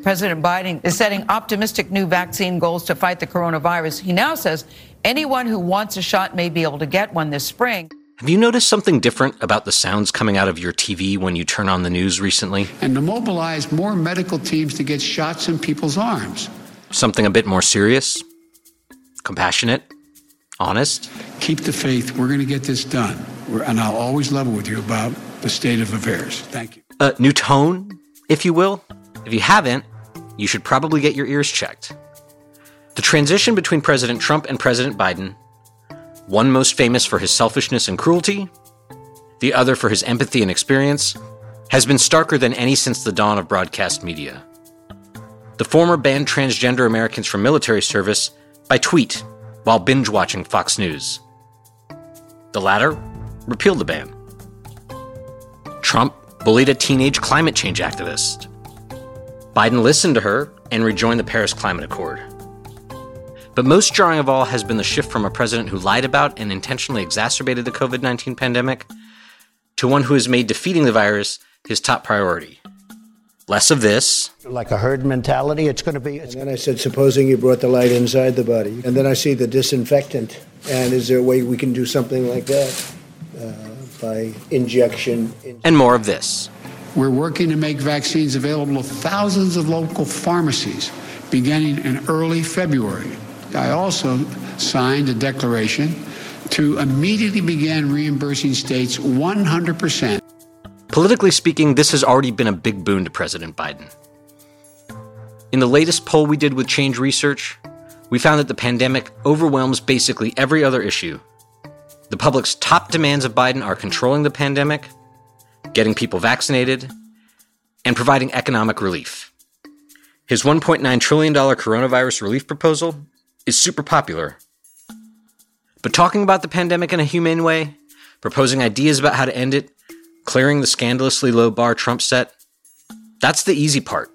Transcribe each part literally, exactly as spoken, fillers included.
President Biden is setting optimistic new vaccine goals to fight the coronavirus. He now says anyone who wants a shot may be able to get one this spring. Have you noticed something different about the sounds coming out of your T V when you turn on the news recently? And to mobilize more medical teams to get shots in people's arms. Something a bit more serious? Compassionate? Honest? Keep the faith. We're going to get this done. We're, and I'll always level with you about the state of affairs. Thank you. A new tone, if you will? If you haven't, you should probably get your ears checked. The transition between President Trump and President Biden, one most famous for his selfishness and cruelty, the other for his empathy and experience, has been starker than any since the dawn of broadcast media. The former banned transgender Americans from military service by tweet while binge-watching Fox News. The latter repealed the ban. Trump bullied a teenage climate change activist. Biden listened to her and rejoined the Paris Climate Accord. But most jarring of all has been the shift from a president who lied about and intentionally exacerbated the covid nineteen pandemic to one who has made defeating the virus his top priority. Less of this. Like a herd mentality, it's going to be... And then I said, supposing you brought the light inside the body. And then I see the disinfectant. And is there a way we can do something like that uh, by injection? And more of this. We're working to make vaccines available to thousands of local pharmacies beginning in early February. I also signed a declaration to immediately begin reimbursing states one hundred percent. Politically speaking, this has already been a big boon to President Biden. In the latest poll we did with Change Research, we found that the pandemic overwhelms basically every other issue. The public's top demands of Biden are controlling the pandemic, getting people vaccinated, and providing economic relief. His one point nine trillion dollars coronavirus relief proposal is super popular. But talking about the pandemic in a humane way, proposing ideas about how to end it, clearing the scandalously low bar Trump set, that's the easy part.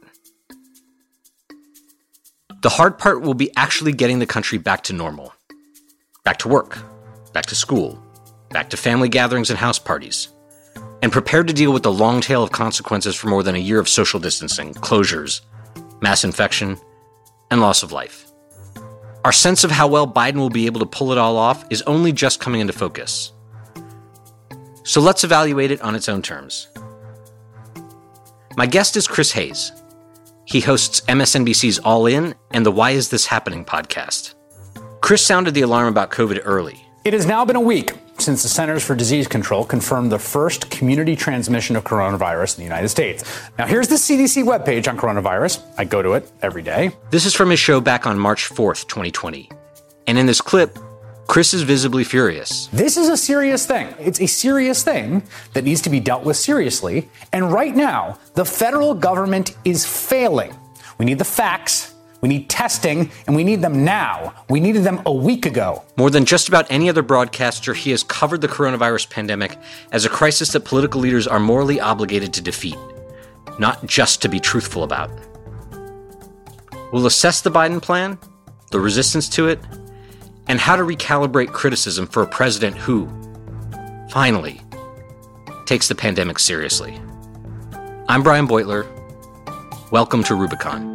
The hard part will be actually getting the country back to normal. Back to work, back to school, back to family gatherings and house parties, and prepared to deal with the long tail of consequences for more than a year of social distancing, closures, mass infection, and loss of life. Our sense of how well Biden will be able to pull it all off is only just coming into focus. So let's evaluate it on its own terms. My guest is Chris Hayes. He hosts M S N B C's All In and the Why Is This Happening podcast. Chris sounded the alarm about COVID early. It has now been a week since the Centers for Disease Control confirmed the first community transmission of coronavirus in the United States. Now, here's the C D C webpage on coronavirus. I go to it every day. This is from his show back on March fourth, twenty twenty. And in this clip, Chris is visibly furious. This is a serious thing. It's a serious thing that needs to be dealt with seriously. And right now, the federal government is failing. We need the facts. We need testing, and we need them now. We needed them a week ago. More than just about any other broadcaster, he has covered the coronavirus pandemic as a crisis that political leaders are morally obligated to defeat, not just to be truthful about. We'll assess the Biden plan, the resistance to it, and how to recalibrate criticism for a president who, finally, takes the pandemic seriously. I'm Brian Beutler. Welcome to Rubicon.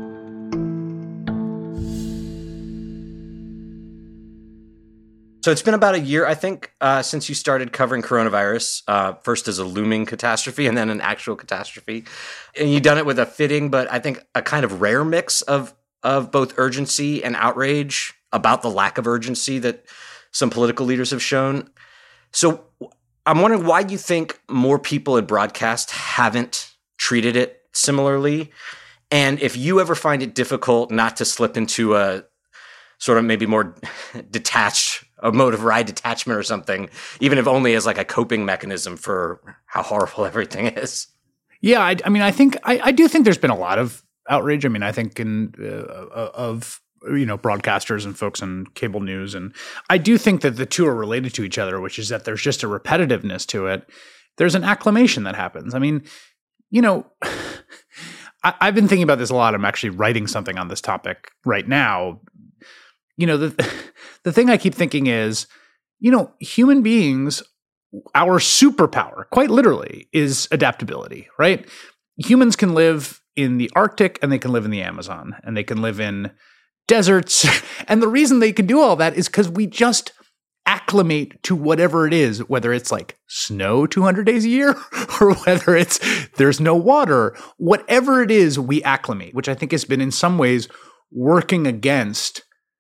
So it's been about a year, I think, uh, since you started covering coronavirus, uh, first as a looming catastrophe and then an actual catastrophe. And you've done it with a fitting, but I think a kind of rare mix of of both urgency and outrage about the lack of urgency that some political leaders have shown. So I'm wondering why you think more people in broadcast haven't treated it similarly. And if you ever find it difficult not to slip into a sort of maybe more detached, a mode of ride detachment or something, even if only as like a coping mechanism for how horrible everything is. Yeah, I, I mean, I think I, I do think there's been a lot of outrage. I mean, I think in uh, of you know broadcasters and folks in cable news, and I do think that the two are related to each other, which is that there's just a repetitiveness to it. There's an acclimation that happens. I mean, you know, I, I've been thinking about this a lot. I'm actually writing something on this topic right now. You know, the the thing I keep thinking is, you know, human beings, our superpower, quite literally, is adaptability, right? Humans can live in the Arctic and they can live in the Amazon and they can live in deserts. And the reason they can do all that is because we just acclimate to whatever it is, whether it's like snow two hundred days a year or whether it's there's no water, whatever it is, we acclimate, which I think has been in some ways working against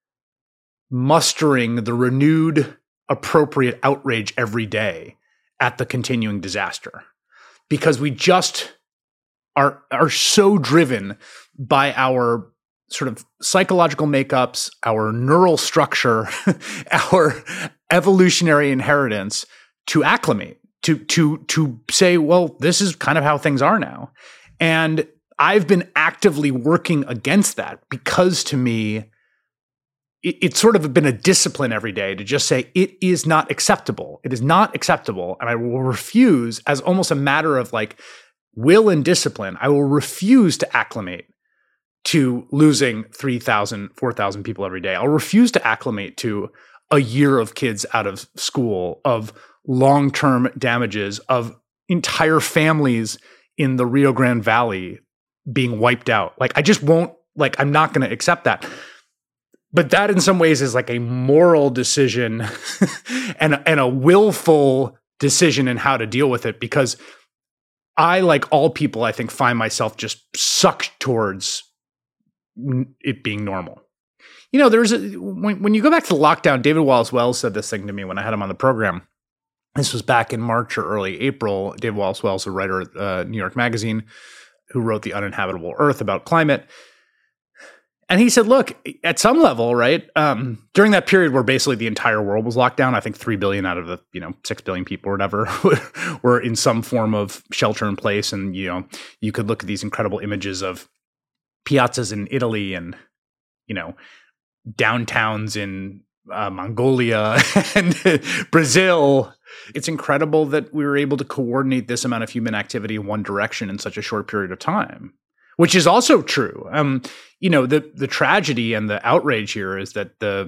mustering the renewed appropriate outrage every day at the continuing disaster. Because we just are, are so driven by our sort of psychological makeups, our neural structure, our evolutionary inheritance to acclimate, to to to say, well, this is kind of how things are now. And I've been actively working against that because to me, it, it's sort of been a discipline every day to just say, it is not acceptable. It is not acceptable. And I will refuse, as almost a matter of like will and discipline, I will refuse to acclimate to losing three thousand, four thousand people every day. I'll refuse to acclimate to a year of kids out of school, of long-term damages, of entire families in the Rio Grande Valley being wiped out. Like, I just won't, like, I'm not going to accept that. But that in some ways is like a moral decision and, and a willful decision in how to deal with it, because I, like all people, I think, find myself just sucked towards it being normal. You know, there's a, when, when you go back to the lockdown, David Wallace Wells said this thing to me when I had him on the program. This was back in March or early April. David Wallace Wells, a writer at uh, New York Magazine, who wrote The Uninhabitable Earth about climate. And he said, look, at some level, right, um, during that period where basically the entire world was locked down, I think three billion out of the, you know, six billion people or whatever were in some form of shelter in place. And, you know, you could look at these incredible images of piazzas in Italy and, you know, downtowns in uh, Mongolia and Brazil. It's incredible that we were able to coordinate this amount of human activity in one direction in such a short period of time, which is also true. Um, you know, the the tragedy and the outrage here is that the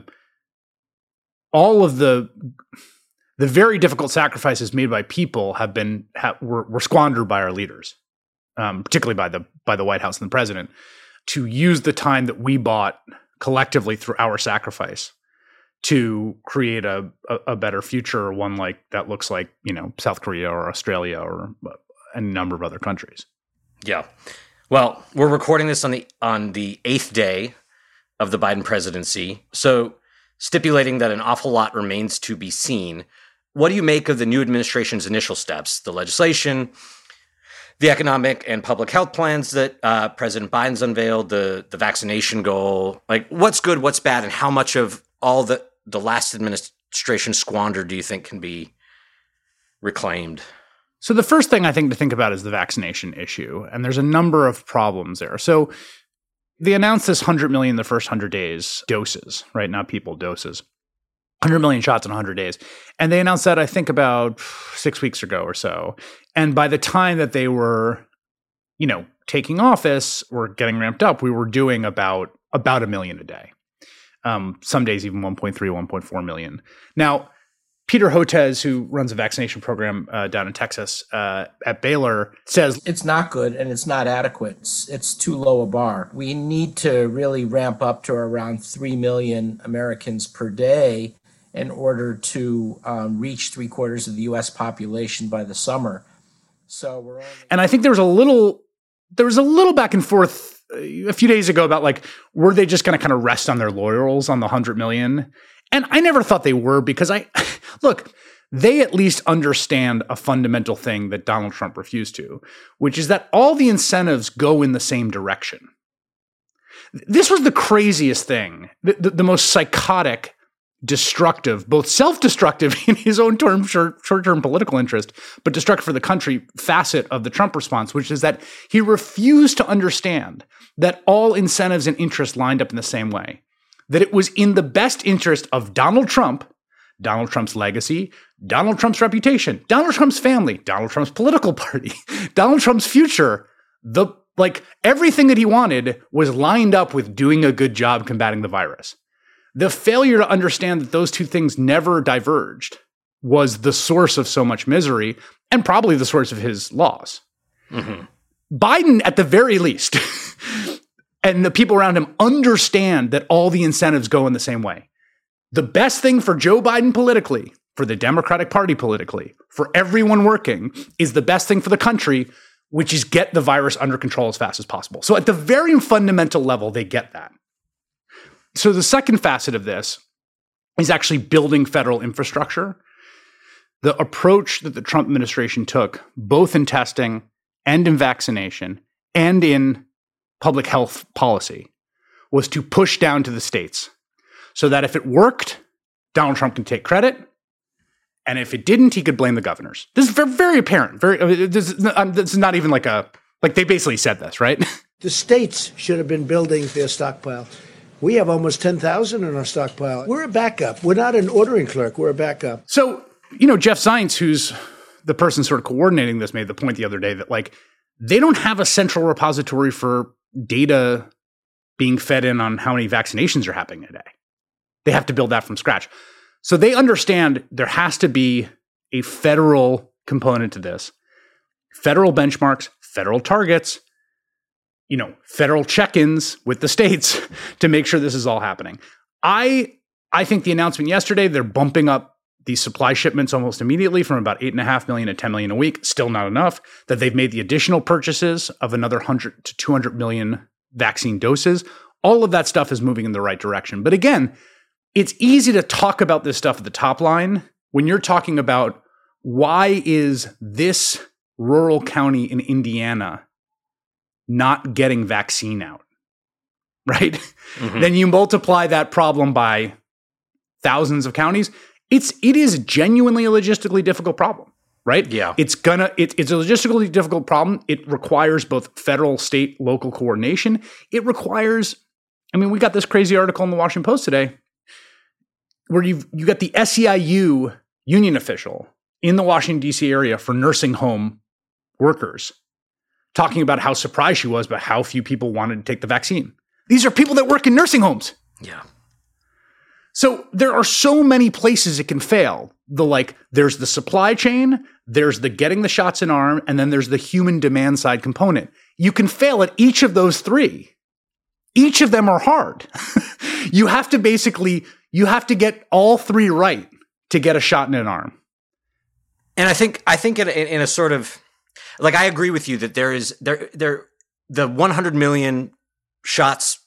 all of the the very difficult sacrifices made by people have been ha, were, were squandered by our leaders, um, particularly by the by the White House and the president, to use the time that we bought collectively through our sacrifice to create a, a, a better future, or one like that looks like, you know, South Korea or Australia or a number of other countries. Yeah. Well, we're recording this on the on the eighth day of the Biden presidency. So stipulating that an awful lot remains to be seen, what do you make of the new administration's initial steps, the legislation, the economic and public health plans that uh, President Biden's unveiled, the the vaccination goal? Like, what's good, what's bad, and how much of all that the last administration squandered do you think can be reclaimed? So the first thing I think to think about is the vaccination issue, and there's a number of problems there. So they announced this one hundred million the first one hundred days doses, right? Not people, doses. one hundred million shots in one hundred days. And they announced that, I think, about six weeks ago or so. And by the time that they were, you know, taking office or getting ramped up, we were doing about, about a million a day. Um, some days even one point three, one point four million. Now, Peter Hotez, who runs a vaccination program uh, down in Texas uh, at Baylor, says it's not good and it's not adequate. It's, it's too low a bar. We need to really ramp up to around three million Americans per day in order to um, reach three quarters of the U S population by the summer. So we're only- and I think there was a little there was a little back and forth a few days ago about, like, were they just going to kind of rest on their laurels on the one hundred million? And I never thought they were, because I look, they at least understand a fundamental thing that Donald Trump refused to, which is that all the incentives go in the same direction. This was the craziest thing, the, the, the most psychotic, destructive, both self-destructive in his own term, short, short-term political interest, but destructive for the country facet of the Trump response, which is that he refused to understand that all incentives and interests lined up in the same way, that it was in the best interest of Donald Trump, Donald Trump's legacy, Donald Trump's reputation, Donald Trump's family, Donald Trump's political party, Donald Trump's future. The like everything that he wanted was lined up with doing a good job combating the virus. The failure to understand that those two things never diverged was the source of so much misery, and probably the source of his loss. Mm-hmm. Biden, at the very least, and the people around him understand that all the incentives go in the same way. The best thing for Joe Biden politically, for the Democratic Party politically, for everyone working, is the best thing for the country, which is get the virus under control as fast as possible. So at the very fundamental level, they get that. So the second facet of this is actually building federal infrastructure. The approach that the Trump administration took, both in testing and in vaccination and in public health policy, was to push down to the states so that if it worked, Donald Trump can take credit. And if it didn't, he could blame the governors. This is very, very apparent. Very, this, is, um, this is not even like a, like they basically said this, right? The states should have been building their stockpile. We have almost ten thousand in our stockpile. We're a backup. We're not an ordering clerk. We're a backup. So, you know, Jeff Zients, who's the person sort of coordinating this, made the point the other day that, like, they don't have a central repository for data being fed in on how many vaccinations are happening a day. They have to build that from scratch. So they understand there has to be a federal component to this. Federal benchmarks, federal targets, you know, federal check-ins with the states to make sure this is all happening. I I think the announcement yesterday, they're bumping up these supply shipments almost immediately from about eight and a half million to ten million a week. Still not enough. That they've made the additional purchases of another one hundred to two hundred million vaccine doses. All of that stuff is moving in the right direction. But again, it's easy to talk about this stuff at the top line when you're talking about why is this rural county in Indiana not getting vaccine out, right? Mm-hmm. Then you multiply that problem by thousands of counties. It's it is genuinely a logistically difficult problem, right? Yeah. It's gonna it, it's a logistically difficult problem. It requires both federal, state, local coordination. It requires, I mean, we got this crazy article in the Washington Post today where you've you got the S E I U union official in the Washington, D C area for nursing home workers talking about how surprised she was about how few people wanted to take the vaccine. These are people that work in nursing homes. Yeah. So there are so many places it can fail. The like, there's the supply chain, there's the getting the shots in arm, and then there's the human demand side component. You can fail at each of those three. Each of them are hard. You have to basically, you have to get all three right to get a shot in an arm. And I think, I think in, in a sort of, like, I agree with you that there is, there, there, the one hundred million shots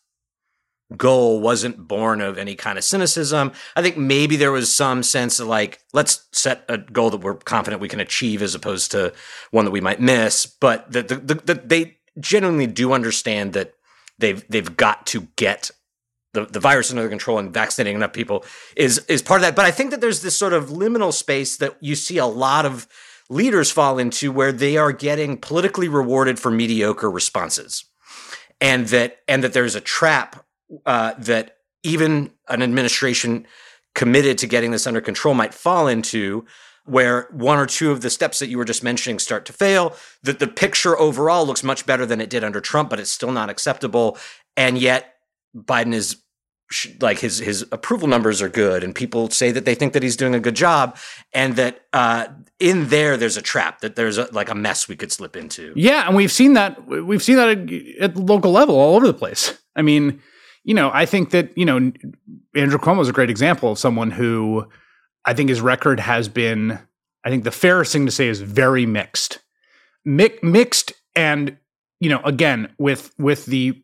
goal wasn't born of any kind of cynicism. I think maybe there was some sense of like, let's set a goal that we're confident we can achieve as opposed to one that we might miss. But that the, the, the, they genuinely do understand that they've they've got to get the, the virus under control, and vaccinating enough people is is part of that. But I think that there's this sort of liminal space that you see a lot of leaders fall into where they are getting politically rewarded for mediocre responses. And that and that there's a trap Uh, that even an administration committed to getting this under control might fall into, where one or two of the steps that you were just mentioning start to fail, that the picture overall looks much better than it did under Trump, but it's still not acceptable. And yet Biden is like, his his approval numbers are good, and people say that they think that he's doing a good job, and that uh, in there there's a trap, that there's a, like a mess we could slip into. Yeah, and we've seen that. We've seen that at the local level all over the place. I mean, you know, I think that, you know, Andrew Cuomo is a great example of someone who I think his record has been, I think the fairest thing to say is very mixed. Mi- mixed and, you know, again, with with the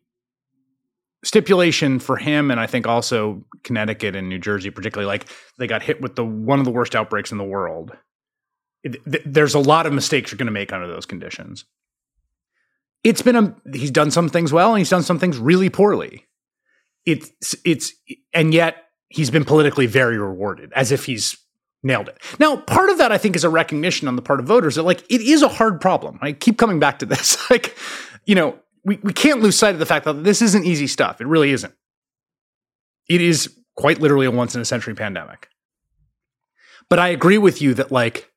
stipulation for him, and I think also Connecticut and New Jersey particularly, like they got hit with the one of the worst outbreaks in the world. It, th- there's a lot of mistakes you're going to make under those conditions. It's been a, he's done some things well, and he's done some things really poorly. It's, it's, and yet he's been politically very rewarded, as if he's nailed it. Now, part of that, I think, is a recognition on the part of voters that, like, it is a hard problem. I keep coming back to this. Like, you know, we, we can't lose sight of the fact that this isn't easy stuff. It really isn't. It is quite literally a once in a century pandemic. But I agree with you that, like,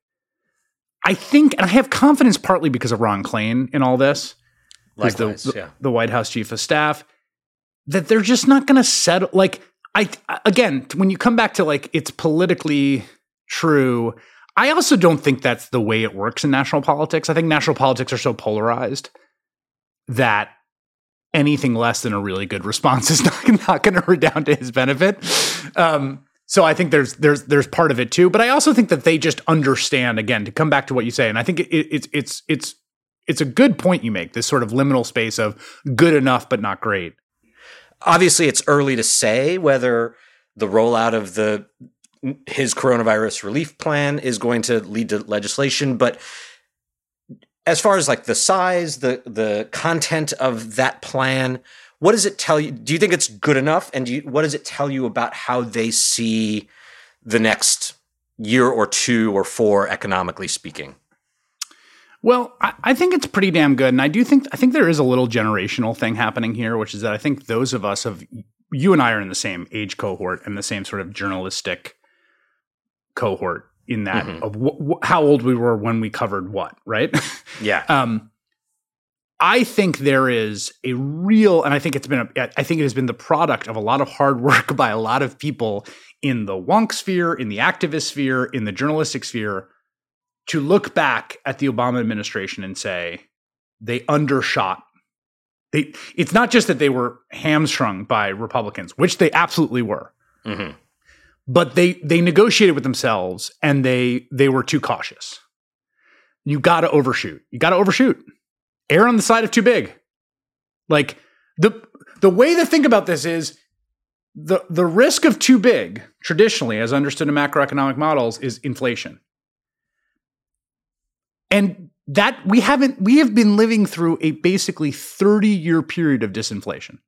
I think, and I have confidence partly because of Ron Klain in all this, Likewise, the, yeah. the White House chief of staff, that they're just not going to settle. Like, I, again, when you come back to like, it's politically true, I also don't think that's the way it works in national politics. I think national politics are so polarized that anything less than a really good response is not, not going to redound to his benefit. Um, so I think there's there's there's part of it too, but I also think that they just understand, again, to come back to what you say, and I think it, it, it's it's it's it's a good point you make. This sort of liminal space of good enough but not great. Obviously, it's early to say whether the rollout of the his coronavirus relief plan is going to lead to legislation, but as far as like the size, the the content of that plan, what does it tell you? Do you think it's good enough? And do you, what does it tell you about how they see the next year or two or four, economically speaking? Well, I, I think it's pretty damn good. And I do think, I think there is a little generational thing happening here, which is that I think those of us of, you and I are in the same age cohort and the same sort of journalistic cohort in that mm-hmm. of wh- wh- how old we were when we covered what, right? Yeah. um, I think there is a real, and I think it's been, a, I think it has been the product of a lot of hard work by a lot of people in the wonk sphere, in the activist sphere, in the journalistic sphere, to look back at the Obama administration and say they undershot. They, it's not just that they were hamstrung by Republicans, which they absolutely were. Mm-hmm. But they they negotiated with themselves and they they were too cautious. You got to overshoot. You got to overshoot. Err on the side of too big. Like the the way to think about this is the the risk of too big, traditionally, as understood in macroeconomic models, is inflation. And that we haven't we have been living through a basically thirty-year period of disinflation.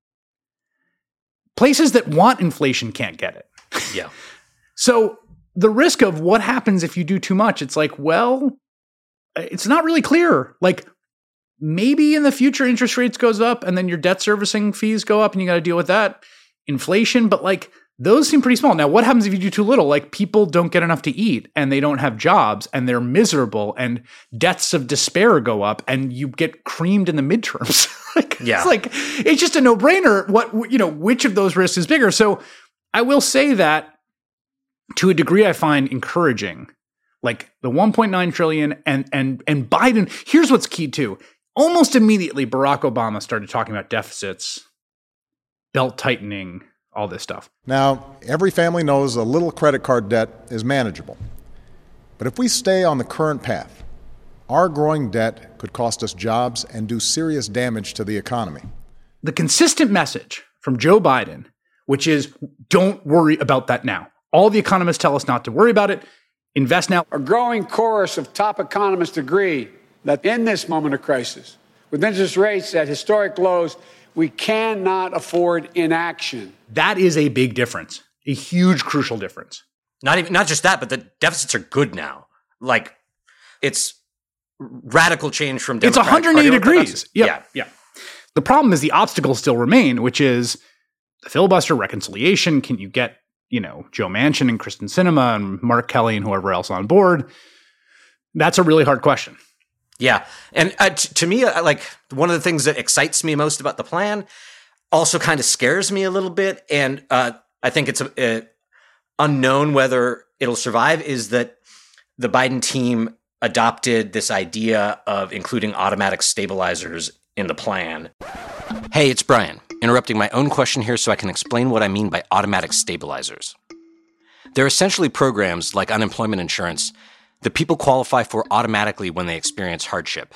Places that want inflation can't get it. Yeah. So the risk of what happens if you do too much, it's like, well, it's not really clear. Like maybe in the future interest rates goes up and then your debt servicing fees go up and you got to deal with that inflation. But like those seem pretty small. Now, what happens if you do too little? Like people don't get enough to eat and they don't have jobs and they're miserable and deaths of despair go up and you get creamed in the midterms. like, yeah. It's like, it's just a no brainer. What, you know, which of those risks is bigger? So I will say that to a degree I find encouraging, like the one point nine trillion and, and, and Biden. Here's what's key too. Almost immediately, Barack Obama started talking about deficits, belt tightening, all this stuff. Now, every family knows a little credit card debt is manageable. But if we stay on the current path, our growing debt could cost us jobs and do serious damage to the economy. The consistent message from Joe Biden, which is don't worry about that now. All the economists tell us not to worry about it. Invest now. A growing chorus of top economists agree that in this moment of crisis, with interest rates at historic lows, we cannot afford inaction. That is a big difference, a huge, crucial difference. Not even not just that, but the deficits are good now. Like it's radical change from Democratic It's one hundred eighty Party degrees. Yep. Yeah, yeah. The problem is the obstacles still remain, which is the filibuster, reconciliation. Can you get, you know, Joe Manchin and Kristen Sinema and Mark Kelly and whoever else on board? That's a really hard question. Yeah. And uh, t- to me, uh, like one of the things that excites me most about the plan also kind of scares me a little bit. And uh, I think it's a, a unknown whether it'll survive is that the Biden team adopted this idea of including automatic stabilizers in the plan. Hey, it's Brian, interrupting my own question here so I can explain what I mean by automatic stabilizers. They're essentially programs like unemployment insurance that people qualify for automatically when they experience hardship.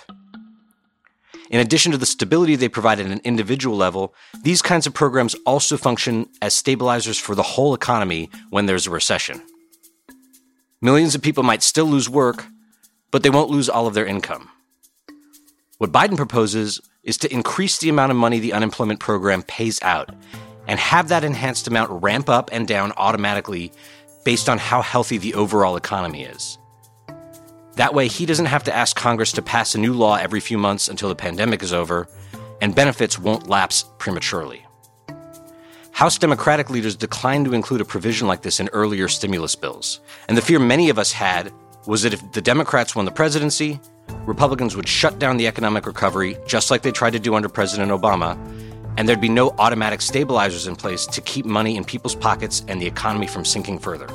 In addition to the stability they provide at an individual level, these kinds of programs also function as stabilizers for the whole economy when there's a recession. Millions of people might still lose work, but they won't lose all of their income. What Biden proposes is to increase the amount of money the unemployment program pays out and have that enhanced amount ramp up and down automatically based on how healthy the overall economy is. That way, he doesn't have to ask Congress to pass a new law every few months until the pandemic is over, and benefits won't lapse prematurely. House Democratic leaders declined to include a provision like this in earlier stimulus bills, and the fear many of us had was that if the Democrats won the presidency, Republicans would shut down the economic recovery, just like they tried to do under President Obama, and there'd be no automatic stabilizers in place to keep money in people's pockets and the economy from sinking further.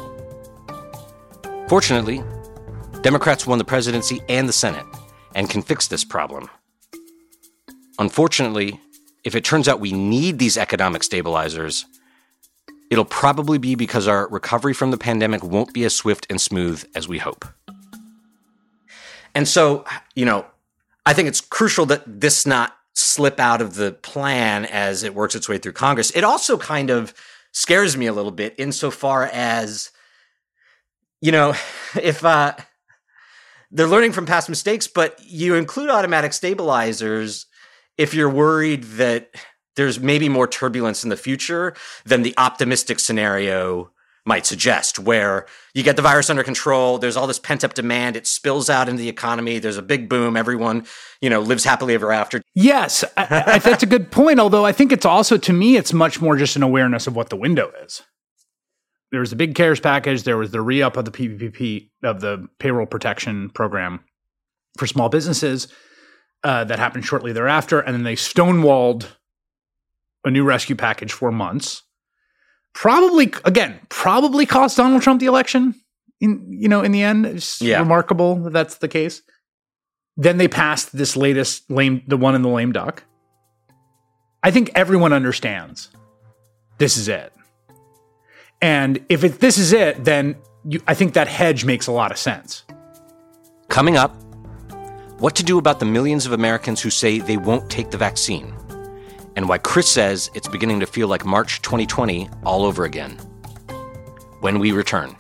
Fortunately, Democrats won the presidency and the Senate and can fix this problem. Unfortunately, if it turns out we need these economic stabilizers, it'll probably be because our recovery from the pandemic won't be as swift and smooth as we hope. And so, you know, I think it's crucial that this not slip out of the plan as it works its way through Congress. It also kind of scares me a little bit insofar as, you know, if uh, they're learning from past mistakes, but you include automatic stabilizers if you're worried that there's maybe more turbulence in the future than the optimistic scenario might suggest, where you get the virus under control, there's all this pent-up demand, it spills out into the economy, there's a big boom, everyone, you know, lives happily ever after. Yes, I, I, that's a good point, although I think it's also, to me, it's much more just an awareness of what the window is. There was the big CARES package, there was the re-up of the P P P, of the payroll protection program for small businesses uh, that happened shortly thereafter, and then they stonewalled a new rescue package for months. Probably, again, probably cost Donald Trump the election. In you know, in the end, it's yeah. remarkable that that's the case. Then they passed this latest lame, the one in the lame duck. I think everyone understands this is it, and if it, this is it, then you, I think that hedge makes a lot of sense. Coming up, what to do about the millions of Americans who say they won't take the vaccine, and why Chris says it's beginning to feel like March twenty twenty all over again. When we return.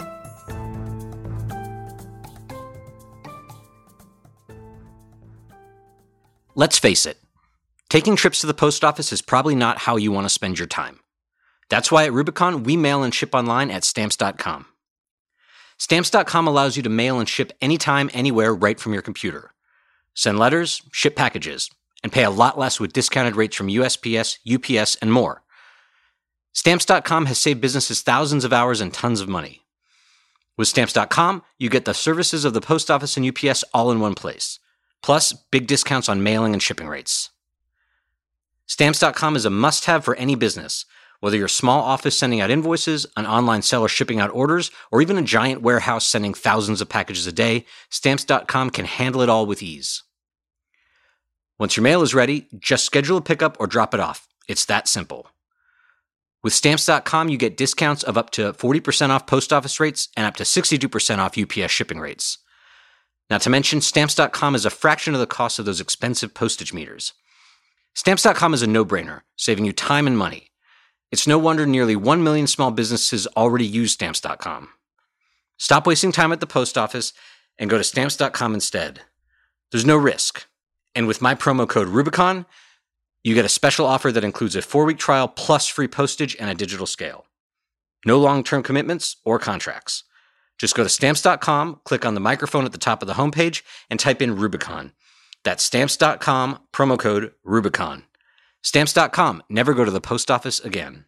Let's face it, taking trips to the post office is probably not how you want to spend your time. That's why at Rubicon, we mail and ship online at Stamps dot com. Stamps dot com allows you to mail and ship anytime, anywhere, right from your computer. Send letters, ship packages, and pay a lot less with discounted rates from U S P S, U P S, and more. Stamps dot com has saved businesses thousands of hours and tons of money. With Stamps dot com, you get the services of the post office and U P S all in one place, plus big discounts on mailing and shipping rates. Stamps dot com is a must-have for any business, whether you're a small office sending out invoices, an online seller shipping out orders, or even a giant warehouse sending thousands of packages a day. Stamps dot com can handle it all with ease. Once your mail is ready, just schedule a pickup or drop it off. It's that simple. With Stamps dot com, you get discounts of up to forty percent off post office rates and up to sixty-two percent off U P S shipping rates. Not to mention, Stamps dot com is a fraction of the cost of those expensive postage meters. Stamps dot com is a no-brainer, saving you time and money. It's no wonder nearly one million small businesses already use Stamps dot com. Stop wasting time at the post office and go to Stamps dot com instead. There's no risk. And with my promo code Rubicon, you get a special offer that includes a four-week trial plus free postage and a digital scale. No long-term commitments or contracts. Just go to Stamps dot com, click on the microphone at the top of the homepage, and type in Rubicon. That's Stamps dot com, promo code Rubicon. Stamps dot com, never go to the post office again.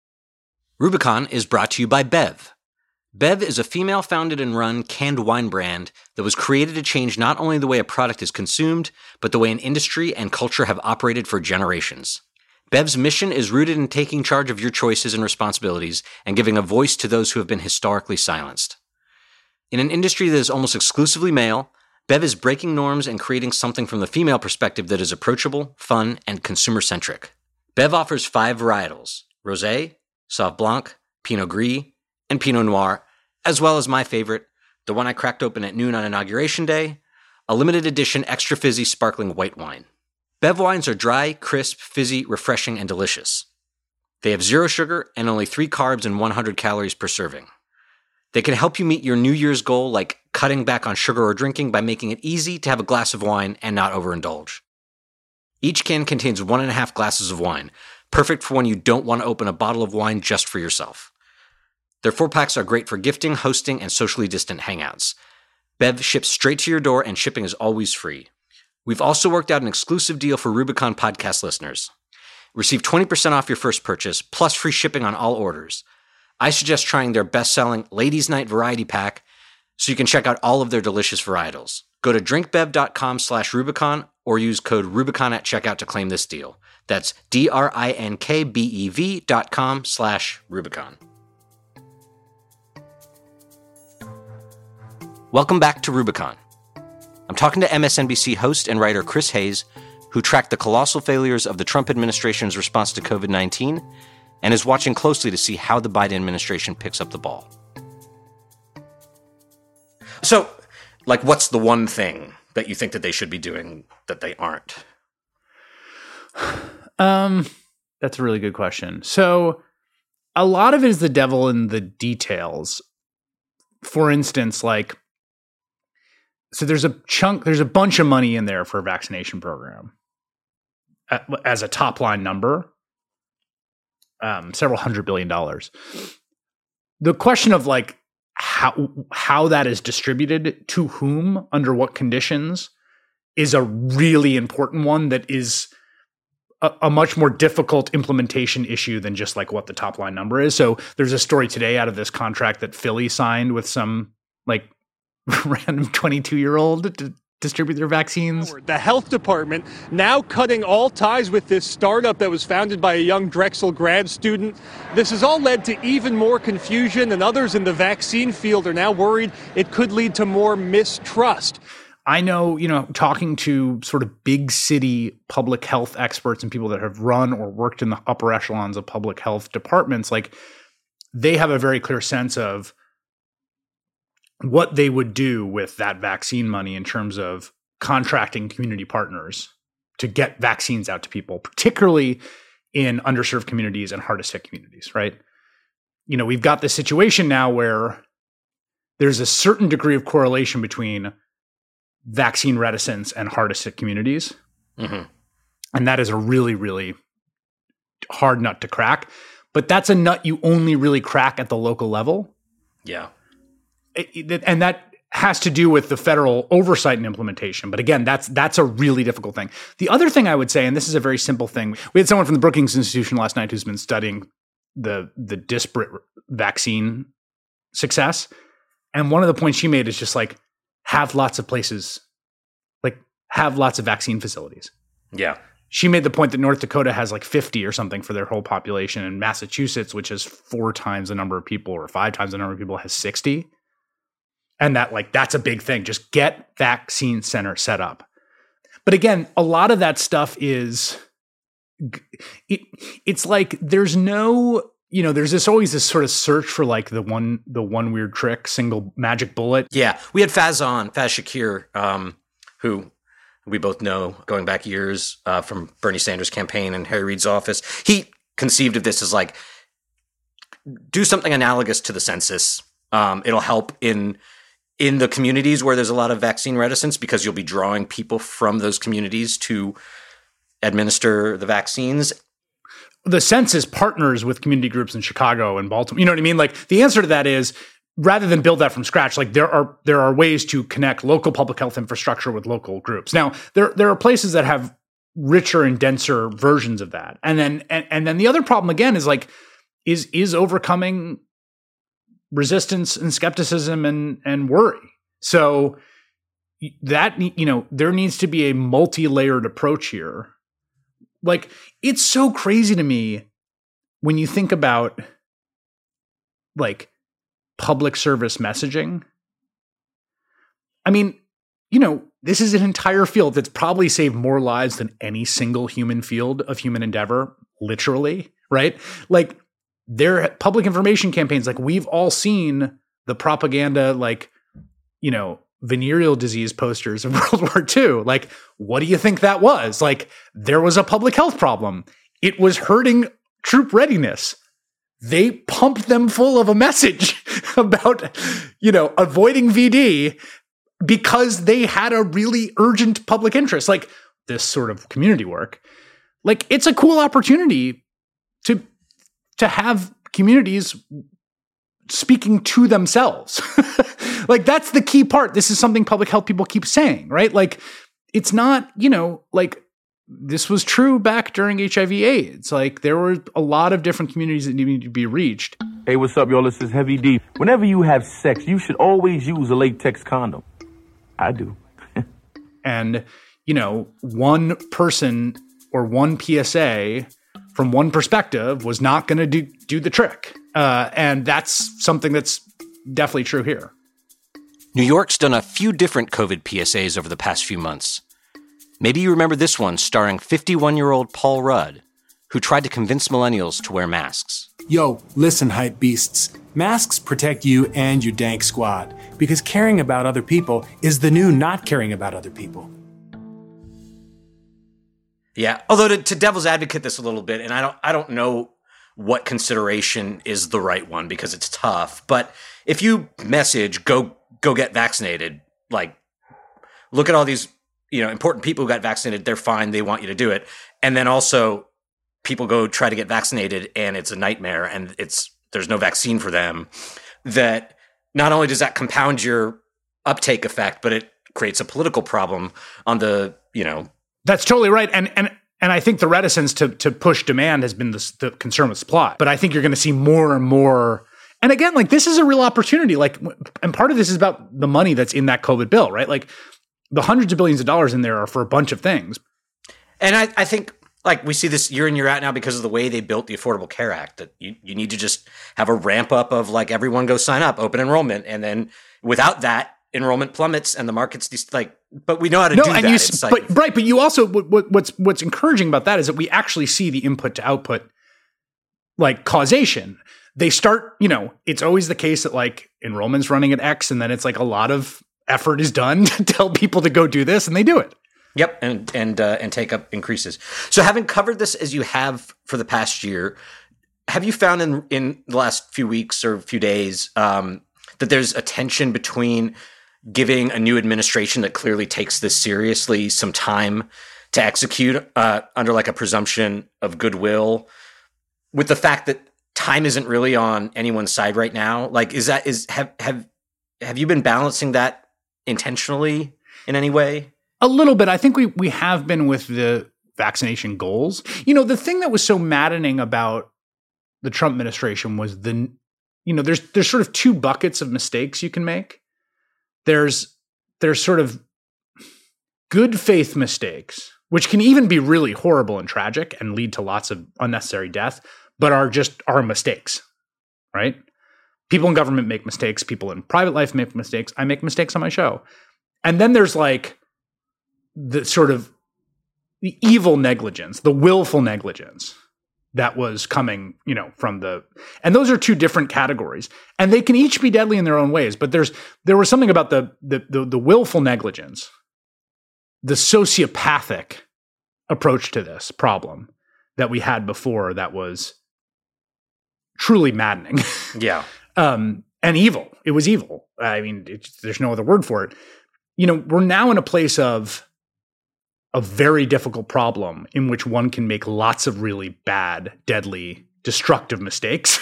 Rubicon is brought to you by Bev. Bev is a female-founded and run canned wine brand that was created to change not only the way a product is consumed, but the way an industry and culture have operated for generations. Bev's mission is rooted in taking charge of your choices and responsibilities and giving a voice to those who have been historically silenced. In an industry that is almost exclusively male, Bev is breaking norms and creating something from the female perspective that is approachable, fun, and consumer-centric. Bev offers five varietals: Rosé, Sauv Blanc, Pinot Gris, and Pinot Noir, as well as my favorite, the one I cracked open at noon on Inauguration Day, a limited edition extra fizzy sparkling white wine. Bev wines are dry, crisp, fizzy, refreshing, and delicious. They have zero sugar and only three carbs and one hundred calories per serving. They can help you meet your New Year's goal, like cutting back on sugar or drinking, by making it easy to have a glass of wine and not overindulge. Each can contains one and a half glasses of wine, perfect for when you don't want to open a bottle of wine just for yourself. Their four-packs are great for gifting, hosting, and socially distant hangouts. Bev ships straight to your door, and shipping is always free. We've also worked out an exclusive deal for Rubicon podcast listeners. Receive twenty percent off your first purchase, plus free shipping on all orders. I suggest trying their best-selling Ladies' Night Variety Pack so you can check out all of their delicious varietals. Go to drinkbev.com slash Rubicon or use code Rubicon at checkout to claim this deal. That's D-R-I-N-K-B-E-V dot com slash Rubicon. Welcome back to Rubicon. I'm talking to M S N B C host and writer Chris Hayes, who tracked the colossal failures of the Trump administration's response to COVID nineteen and is watching closely to see how the Biden administration picks up the ball. So, like, what's the one thing that you think that they should be doing that they aren't? Um, that's a really good question. So, a lot of it is the devil in the details. For instance, like, so there's a chunk, there's a bunch of money in there for a vaccination program as a top line number, um, several hundred billion dollars. The question of like how how that is distributed to whom, under what conditions, is a really important one that is a, a much more difficult implementation issue than just like what the top line number is. So there's a story today out of this contract that Philly signed with some like random twenty-two year old to distribute their vaccines. The health department now cutting all ties with this startup that was founded by a young Drexel grad student. This has all led to even more confusion, and others in the vaccine field are now worried it could lead to more mistrust. I know, you know, talking to sort of big city public health experts and people that have run or worked in the upper echelons of public health departments, like they have a very clear sense of what they would do with that vaccine money in terms of contracting community partners to get vaccines out to people, particularly in underserved communities and hardest hit communities, right? You know, we've got this situation now where there's a certain degree of correlation between vaccine reticence and hardest hit communities. Mm-hmm. And that is a really, really hard nut to crack. But that's a nut you only really crack at the local level. Yeah. It, it, and that has to do with the federal oversight and implementation. But again, that's that's a really difficult thing. The other thing I would say, and this is a very simple thing, we had someone from the Brookings Institution last night who's been studying the the disparate vaccine success. And one of the points she made is just like, have lots of places, like have lots of vaccine facilities. Yeah. She made the point that North Dakota has like fifty or something for their whole population, and Massachusetts, which is four times the number of people or five times the number of people, has sixty. And that, like, that's a big thing. Just get vaccine center set up. But again, a lot of that stuff is, it, it's like there's no, you know, there's this always this sort of search for like the one, the one weird trick, single magic bullet. Yeah. We had Faz on, Faz Shakir, um, who we both know going back years uh, from Bernie Sanders' campaign and Harry Reid's office. He conceived of this as like, do something analogous to the census. Um, it'll help in in the communities where there's a lot of vaccine reticence, because you'll be drawing people from those communities to administer the vaccines. The census partners with community groups in Chicago and Baltimore. You know what I mean? Like the answer to that is, rather than build that from scratch, like there are there are ways to connect local public health infrastructure with local groups. Now, there there are places that have richer and denser versions of that. And then and, and then the other problem again is like is is overcoming resistance and skepticism and and worry. So that, you know, there needs to be a multi-layered approach here. Like, it's so crazy to me when you think about like public service messaging. I mean, you know, this is an entire field that's probably saved more lives than any single human field of human endeavor, literally, right? Like, their public information campaigns, like we've all seen the propaganda, like, you know, venereal disease posters of World War Two. Like, what do you think that was? Like, there was a public health problem. It was hurting troop readiness. They pumped them full of a message about, you know, avoiding V D because they had a really urgent public interest. Like, this sort of community work. Like, it's a cool opportunity to to have communities speaking to themselves. Like, that's the key part. This is something public health people keep saying, right? Like, it's not, you know, like, this was true back during H I V AIDS. Like, there were a lot of different communities that needed to be reached. Hey, what's up, y'all? This is Heavy D. Whenever you have sex, you should always use a latex condom. I do. And, you know, one person or one P S A from one perspective was not going to do, do the trick. Uh, and that's something that's definitely true here. New York's done a few different COVID P S As over the past few months. Maybe you remember this one starring fifty-one-year-old Paul Rudd, who tried to convince millennials to wear masks. Yo, listen, hype beasts. Masks protect you and your dank squad, because caring about other people is the new not caring about other people. Yeah, although to, to devil's advocate this a little bit, and I don't, I don't know what consideration is the right one because it's tough. But if you message go, go get vaccinated, like look at all these, you know, important people who got vaccinated, they're fine, they want you to do it, and then also people go try to get vaccinated and it's a nightmare and it's there's no vaccine for them. That not only does that compound your uptake effect, but it creates a political problem on the, you know. That's totally right. And and and I think the reticence to to push demand has been the, the concern with supply. But I think you're going to see more and more. And again, like this is a real opportunity. Like, and part of this is about the money that's in that COVID bill, right? Like the hundreds of billions of dollars in there are for a bunch of things. And I, I think like we see this year in year out now because of the way they built the Affordable Care Act, that you, you need to just have a ramp up of like everyone go sign up, open enrollment. And then without that, enrollment plummets and the market's just like, but we know how to no, do and that. You, it's but, like, right. But you also, what, what's, what's encouraging about that is that we actually see the input to output like causation. They start, you know, it's always the case that like enrollment's running at X and then it's like a lot of effort is done to tell people to go do this and they do it. Yep, and and uh, and take up increases. So having covered this as you have for the past year, have you found in, in the last few weeks or few days um, that there's a tension between giving a new administration that clearly takes this seriously some time to execute uh, under like a presumption of goodwill, with the fact that time isn't really on anyone's side right now? Like, is that is have have have you been balancing that intentionally in any way? A little bit. I think we we have been with the vaccination goals. You know, the thing that was so maddening about the Trump administration was the, you know, there's there's sort of two buckets of mistakes you can make. There's there's sort of good faith mistakes, which can even be really horrible and tragic and lead to lots of unnecessary death, but are just are mistakes, right? People in government make mistakes. People in private life make mistakes. I make mistakes on my show. And then there's like the sort of the evil negligence, the willful negligence that was coming, you know, from the, and those are two different categories, and they can each be deadly in their own ways. But there's, there was something about the, the, the, the willful negligence, the sociopathic approach to this problem that we had before that was truly maddening. Yeah. um, and evil. It was evil. I mean, it's, there's no other word for it. You know, we're now in a place of a very difficult problem in which one can make lots of really bad, deadly, destructive mistakes.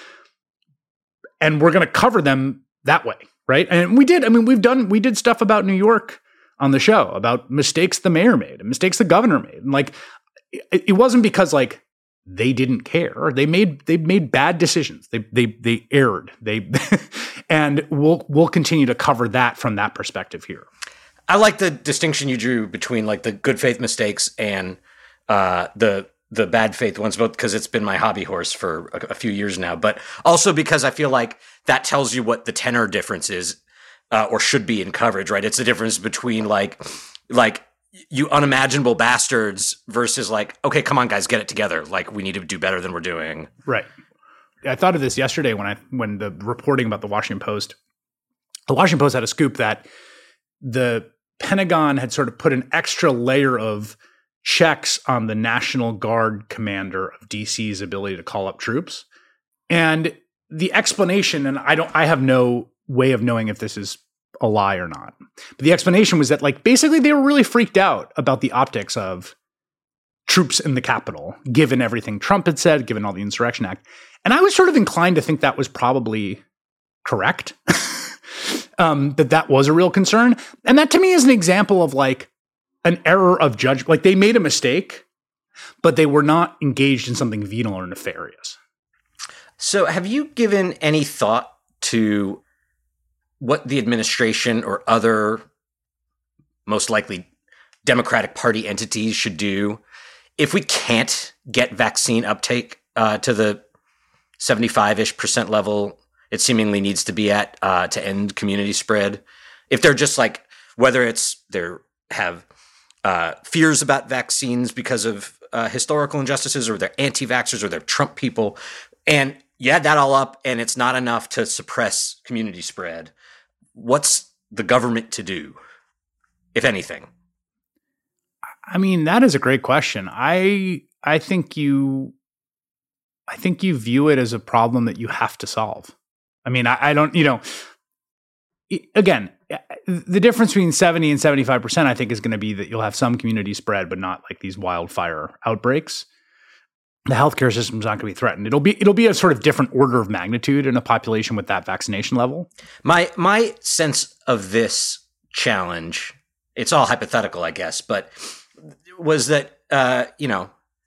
And we're going to cover them that way, right? And we did. I mean, we've done, we did stuff about New York on the show, about mistakes the mayor made and mistakes the governor made. And like, it, it wasn't because like they didn't care. They made, they made bad decisions. They, they, they erred. They, and we'll, we'll continue to cover that from that perspective here. I like the distinction you drew between like the good faith mistakes and uh, the the bad faith ones, both because it's been my hobby horse for a, a few years now, but also because I feel like that tells you what the tenor difference is uh, or should be in coverage, right? It's the difference between like like you unimaginable bastards versus like, okay, come on, guys, get it together. Like we need to do better than we're doing. Right. I thought of this yesterday when I when the reporting about the Washington Post. The Washington Post had a scoop that the Pentagon had sort of put an extra layer of checks on the National Guard commander of D C's ability to call up troops. And the explanation, and I don't, I have no way of knowing if this is a lie or not, but the explanation was that like, basically they were really freaked out about the optics of troops in the Capitol, given everything Trump had said, given all the Insurrection Act. And I was sort of inclined to think that was probably correct. Um, that that was a real concern. And that to me is an example of like an error of judgment. Like they made a mistake, but they were not engaged in something venal or nefarious. So have you given any thought to what the administration or other most likely Democratic Party entities should do if we can't get vaccine uptake uh, to the seventy-five-ish percent level it seemingly needs to be at uh, to end community spread? If they're just like, whether it's they have uh, fears about vaccines because of uh, historical injustices, or they're anti-vaxxers, or they're Trump people. And you add that all up, and it's not enough to suppress community spread. What's the government to do, if anything? I mean, that is a great question. I I think you I think you view it as a problem that you have to solve. I mean, I, I don't, you know, again, the difference between seventy and seventy-five percent, I think, is going to be that you'll have some community spread, but not like these wildfire outbreaks. The healthcare system is not going to be threatened. It'll be it'll be a sort of different order of magnitude in a population with that vaccination level. My my sense of this challenge, it's all hypothetical, I guess, but was that uh, you know,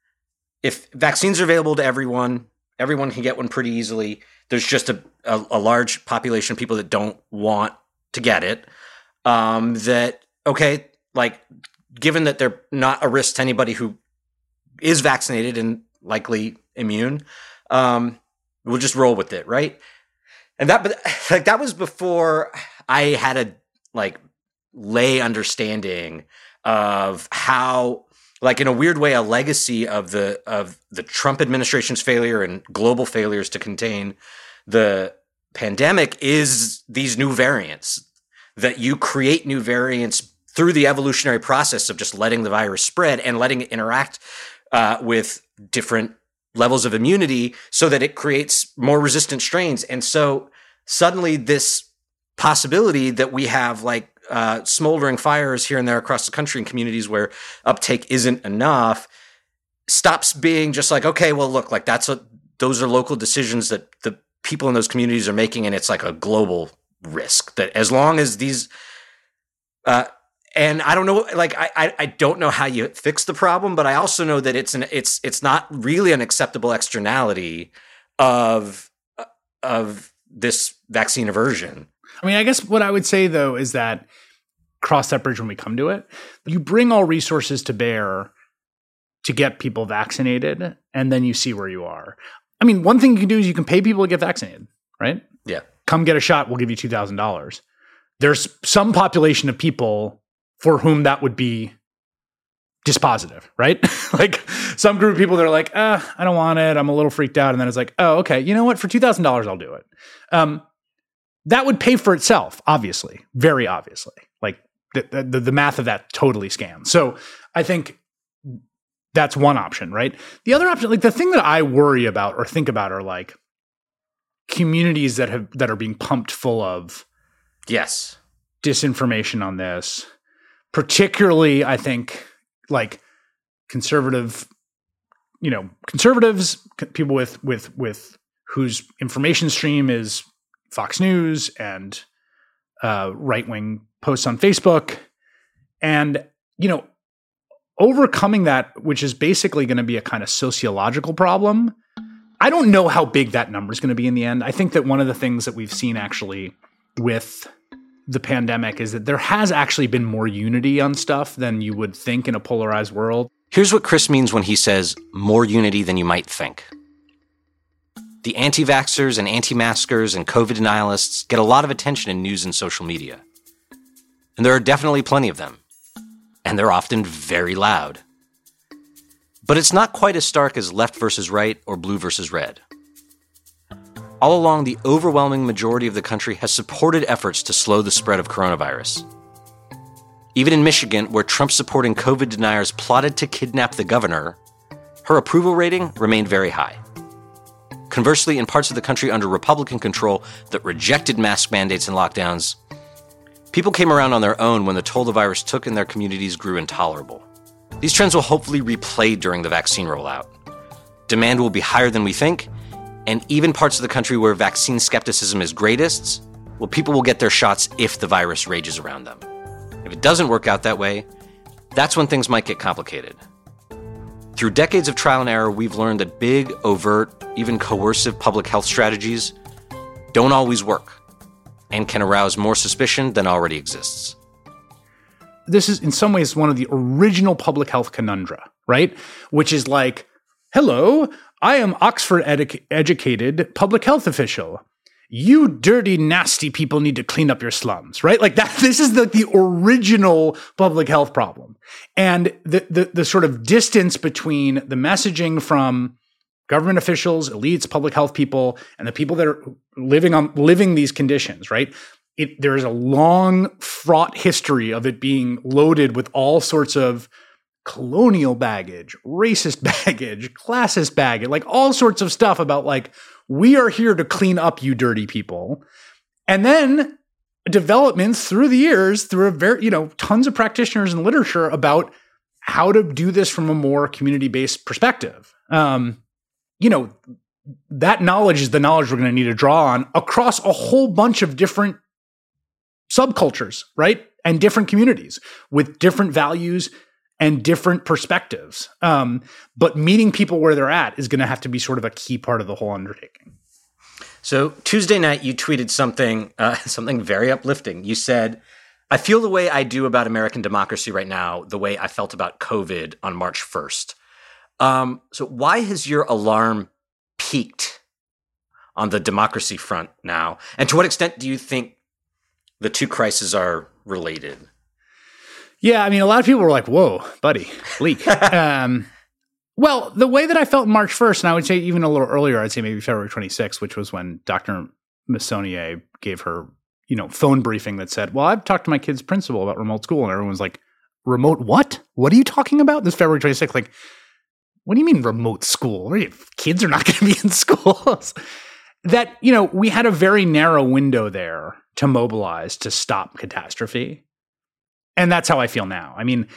if vaccines are available to everyone, everyone can get one pretty easily. There's just a, a, a large population of people that don't want to get it. Um, that, okay, like, given that they're not a risk to anybody who is vaccinated and likely immune, um, we'll just roll with it, right? And that, but like, that was before I had a like lay understanding of how, like, in a weird way, a legacy of the of the Trump administration's failure and global failures to contain the pandemic is these new variants, that you create new variants through the evolutionary process of just letting the virus spread and letting it interact uh, with different levels of immunity so that it creates more resistant strains. And so suddenly this possibility that we have like uh, smoldering fires here and there across the country in communities where uptake isn't enough stops being just like, okay, well, look, like that's a, those are local decisions that the people in those communities are making. And it's like a global risk that as long as these, uh, and I don't know, like, I, I, I don't know how you fix the problem, but I also know that it's an, it's, it's not really an acceptable externality of, of this vaccine aversion. I mean, I guess what I would say, though, is that cross that bridge when we come to it. You bring all resources to bear to get people vaccinated, and then you see where you are. I mean, one thing you can do is you can pay people to get vaccinated, right? Yeah. Come get a shot, we'll give you two thousand dollars. There's some population of people for whom that would be dispositive, right? Like some group of people that are like, uh, I don't want it. I'm a little freaked out. And then it's like, oh, okay, you know what? For two thousand dollars, I'll do it. Um, that would pay for itself, obviously, very obviously. Like the, the, the math of that totally scans. So I think that's one option, right? The other option, like the thing that I worry about or think about are like communities that have that are being pumped full of yes disinformation on this. Particularly, I think, like conservative, you know, conservatives, people with with with whose information stream is Fox News and uh, right-wing posts on Facebook, and you know, overcoming that, which is basically going to be a kind of sociological problem. I don't know how big that number is going to be in the end. I think that one of the things that we've seen actually with the pandemic is that there has actually been more unity on stuff than you would think in a polarized world. Here's what Chris means when he says more unity than you might think. The anti-vaxxers and anti-maskers and COVID denialists get a lot of attention in news and social media. And there are definitely plenty of them. And they're often very loud. But it's not quite as stark as left versus right or blue versus red. All along, the overwhelming majority of the country has supported efforts to slow the spread of coronavirus. Even in Michigan, where Trump-supporting COVID deniers plotted to kidnap the governor, her approval rating remained very high. Conversely, in parts of the country under Republican control that rejected mask mandates and lockdowns, people came around on their own when the toll the virus took in their communities grew intolerable. These trends will hopefully replay during the vaccine rollout. Demand will be higher than we think, and even parts of the country where vaccine skepticism is greatest, well, people will get their shots if the virus rages around them. If it doesn't work out that way, that's when things might get complicated. Through decades of trial and error, we've learned that big, overt, even coercive public health strategies don't always work and can arouse more suspicion than already exists. This is in some ways one of the original public health conundra, right? Which is like, hello, I am Oxford edu- educated public health official. you dirty, nasty people need to clean up your slums, right? Like that, this is the, the original public health problem. And the, the, the sort of distance between the messaging from government officials, elites, public health people, and the people that are living on living these conditions, right? It, there is a long, fraught history of it being loaded with all sorts of colonial baggage, racist baggage, classist baggage, like all sorts of stuff about like, we are here to clean up you dirty people. And then developments through the years, through a very, you know, tons of practitioners and literature about how to do this from a more community-based perspective. Um, you know, that knowledge is the knowledge we're going to need to draw on across a whole bunch of different subcultures, right? And different communities with different values and different perspectives. Um, but meeting people where they're at is going to have to be sort of a key part of the whole undertaking. So Tuesday night, you tweeted something, uh, something very uplifting. You said, I feel the way I do about American democracy right now, the way I felt about COVID on March first. Um, so why has your alarm peaked on the democracy front now? And to what extent do you think the two crises are related? Yeah, I mean, a lot of people were like, whoa, buddy, bleak. um, well, the way that I felt March first, and I would say even a little earlier, I'd say maybe February twenty-sixth, which was when Doctor Missonier gave her, you know, phone briefing that said, well, I've talked to my kid's principal about remote school. And everyone's like, remote what? What are you talking about? This February twenty-sixth, like, what do you mean remote school? Kids are not going to be in schools. That, you know, we had a very narrow window there to mobilize to stop catastrophe. And that's how I feel now. I mean,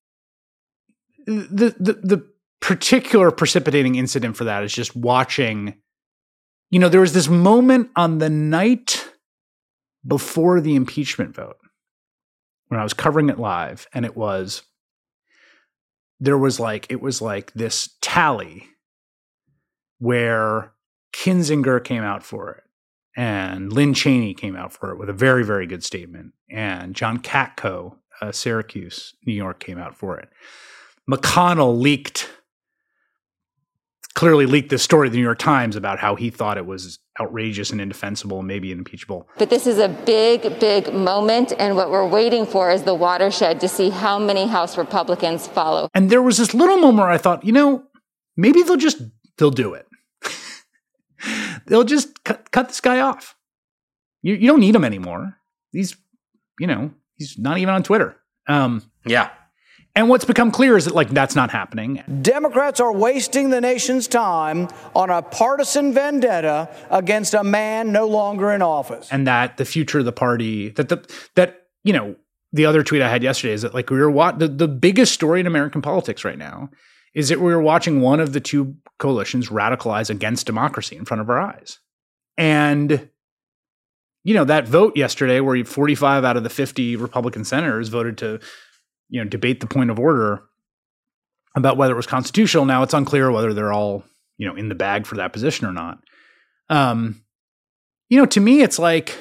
the, the the particular precipitating incident for that is just watching, you know, there was this moment on the night before the impeachment vote when I was covering it live, and it was, there was like, it was like this tally where Kinzinger came out for it, and Lynn Cheney came out for it with a very, very good statement, and John Katko, Uh, Syracuse, New York, came out for it. McConnell leaked, clearly leaked this story to the New York Times about how he thought it was outrageous and indefensible and maybe impeachable. But this is a big, big moment, and what we're waiting for is the watershed to see how many House Republicans follow. And there was this little moment where I thought, you know, maybe they'll just, they'll do it. They'll just cut, cut this guy off. You, you don't need him anymore. He's, you know, he's not even on Twitter. Um, yeah. And what's become clear is that, like, that's not happening. Democrats are wasting the nation's time on a partisan vendetta against a man no longer in office. And that the future of the party, that the, that, you know, the other tweet I had yesterday is that, like, we were wa- the, the biggest story in American politics right now is that we were watching one of the two coalitions radicalize against democracy in front of our eyes. And, you know, that vote yesterday where forty-five out of the fifty Republican senators voted to, you know, debate the point of order about whether it was constitutional. Now it's unclear whether they're all, you know, in the bag for that position or not. Um, you know, to me, it's like,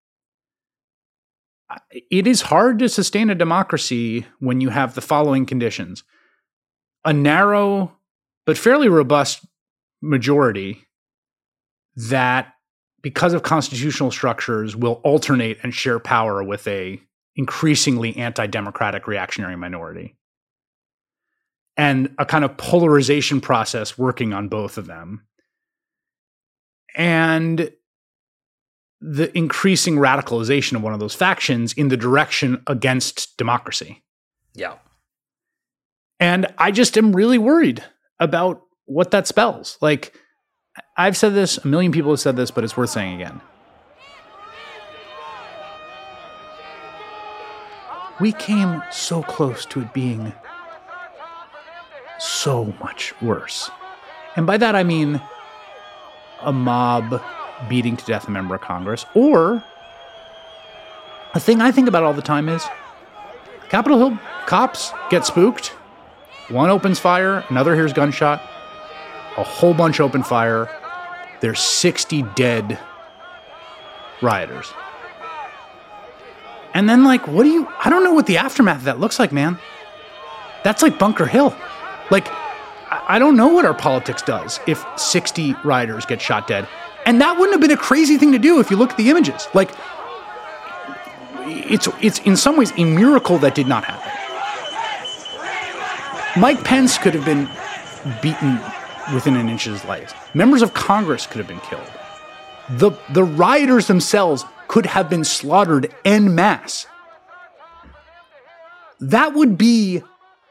it is hard to sustain a democracy when you have the following conditions: a narrow but fairly robust majority that, because of constitutional structures, will alternate and share power with a increasingly anti-democratic reactionary minority, and a kind of polarization process working on both of them, and the increasing radicalization of one of those factions in the direction against democracy. Yeah. And I just am really worried about what that spells. Like, I've said this, a million people have said this, but it's worth saying again. We came so close to it being so much worse. And by that I mean a mob beating to death a member of Congress, or a thing I think about all the time is Capitol Hill cops get spooked. One opens fire, another hears gunshot, a whole bunch open fire. There's sixty dead rioters. And then, like, what do you, I don't know what the aftermath of that looks like, man. That's like Bunker Hill. Like, I don't know what our politics does if sixty rioters get shot dead. And that wouldn't have been a crazy thing to do if you look at the images. Like, it's it's in some ways a miracle that did not happen. Mike Pence could have been beaten within an inch of his life. Members of Congress could have been killed. The, the rioters themselves could have been slaughtered en masse. That would be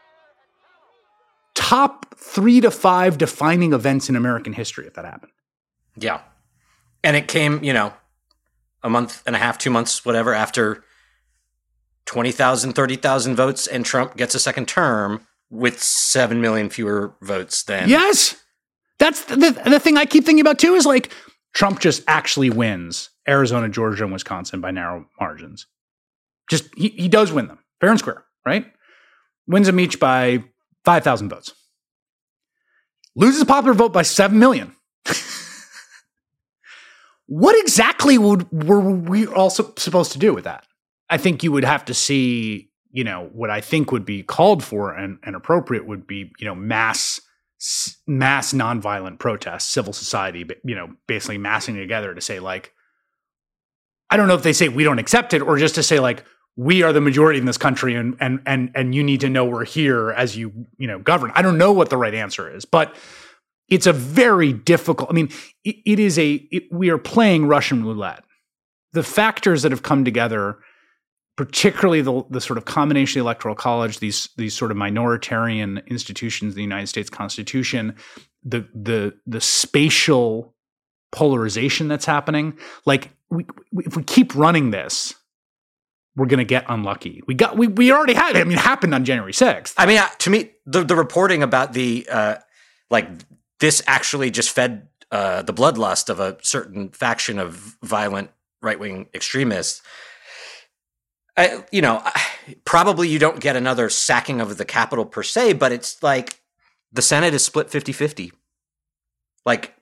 top three to five defining events in American history if that happened. Yeah. And it came, you know, a month and a half, two months, whatever, after twenty thousand, thirty thousand votes, and Trump gets a second term with seven million fewer votes than... Yes! That's the, the, the thing I keep thinking about, too, is like, Trump just actually wins Arizona, Georgia, and Wisconsin by narrow margins. Just, he, he does win them, fair and square, right? Wins them each by five thousand votes. Loses a popular vote by seven million. What exactly would were we also supposed to do with that? I think you would have to see, you know, what I think would be called for and, and appropriate would be, you know, mass mass nonviolent protests, civil society, you know, basically massing together to say, like, I don't know if they say we don't accept it, or just to say, like, we are the majority in this country and and and and you need to know we're here as you, you know, govern. I don't know what the right answer is, but it's a very difficult, I mean, it, it is a, it, we are playing Russian roulette. The factors that have come together, particularly the, the sort of combination of the Electoral College, these these sort of minoritarian institutions, the United States Constitution, the the the spatial polarization that's happening. Like, we, we, if we keep running this, we're going to get unlucky. We got we we already had it. I mean, it happened on January sixth. I mean, to me, the the reporting about the uh, like this actually just fed uh, the bloodlust of a certain faction of violent right-wing extremists. I, you know, probably you don't get another sacking of the Capitol per se, but it's like the Senate is split fifty-fifty. Like,